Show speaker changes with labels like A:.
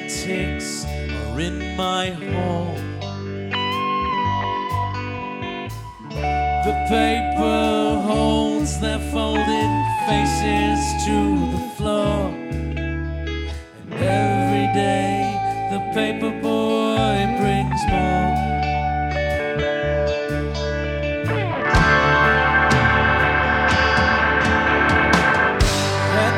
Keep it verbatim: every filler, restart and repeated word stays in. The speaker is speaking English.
A: politics are in my hall. The paper holds their folded faces to